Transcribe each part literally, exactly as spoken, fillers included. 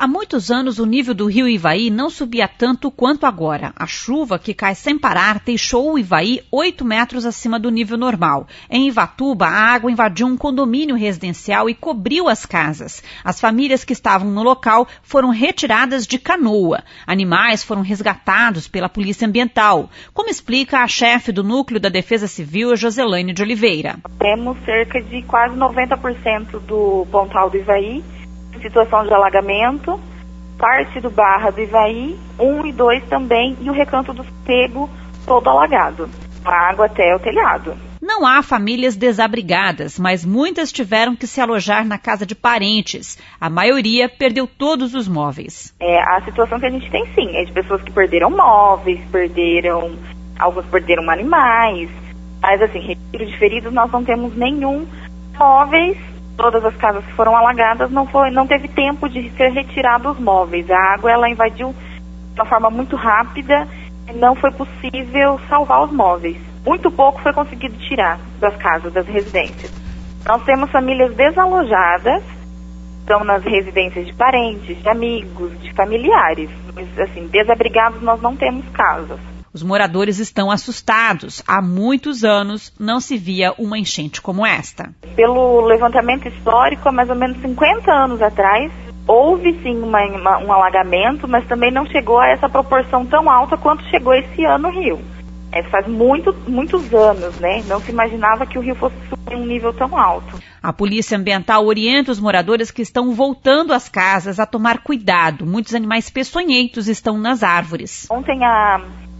Há muitos anos, o nível do rio Ivaí não subia tanto quanto agora. A chuva, que cai sem parar, deixou o Ivaí oito metros acima do nível normal. Em Ivatuba, a água invadiu um condomínio residencial e cobriu as casas. As famílias que estavam no local foram retiradas de canoa. Animais foram resgatados pela Polícia Ambiental, como explica a chefe do Núcleo da Defesa Civil, Joselaine de Oliveira. Temos cerca de quase noventa por cento do Pontal do Ivaí em situação de alagamento, parte do Barra do Ivaí, um e dois também, e o Recanto do Sossego todo alagado, a água até o telhado. Não há famílias desabrigadas, mas muitas tiveram que se alojar na casa de parentes. A maioria perdeu todos os móveis. É, a situação que a gente tem, sim, é de pessoas que perderam móveis, perderam, alguns perderam animais, mas assim, retiro de feridos nós não temos nenhum. Móveis, todas as casas que foram alagadas, não, foi, não teve tempo de ser retirado os móveis. A água, ela invadiu de uma forma muito rápida e não foi possível salvar os móveis. Muito pouco foi conseguido tirar das casas, das residências. Nós temos famílias desalojadas, estão nas residências de parentes, de amigos, de familiares. Mas, assim, desabrigados nós não temos casas. Os moradores estão assustados. Há muitos anos não se via uma enchente como esta. Pelo levantamento histórico, há mais ou menos cinquenta anos atrás, houve sim uma, uma, um alagamento, mas também não chegou a essa proporção tão alta quanto chegou esse ano no rio. É, faz muito, muitos anos, né? Não se imaginava que o rio fosse subir um nível tão alto. A Polícia Ambiental orienta os moradores que estão voltando às casas a tomar cuidado. Muitos animais peçonhentos estão nas árvores. Ontem a...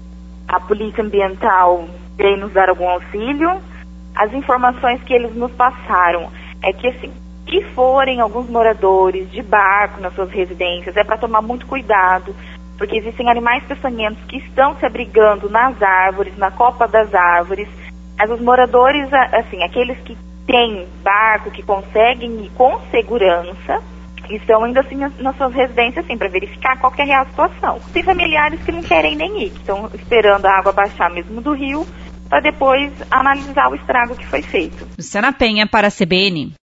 A Polícia Ambiental veio nos dar algum auxílio. As informações que eles nos passaram é que, assim, se forem alguns moradores de barco nas suas residências, é para tomar muito cuidado, porque existem animais peçonhentos que estão se abrigando nas árvores, na copa das árvores. Mas os moradores, assim, aqueles que têm barco, que conseguem ir com segurança, estão ainda assim nas suas residências, assim, para verificar qual que é a real situação. Tem familiares que não querem nem ir, que estão esperando a água baixar mesmo do rio, para depois analisar o estrago que foi feito. Luciana Penha para a C B N.